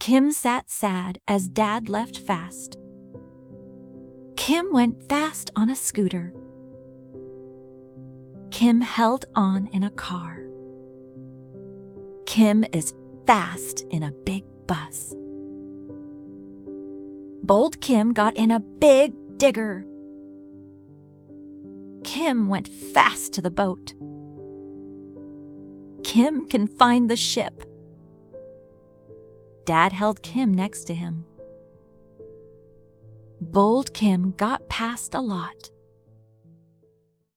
Kim sat sad as Dad left fast. Kim went fast on a scooter. Kim held on in a car. Kim is fast in a big bus. Bold Kim got in a big digger. Kim went fast to the boat. Kim can find the ship. Dad held Kim next to him. Bold Kim got past a lot.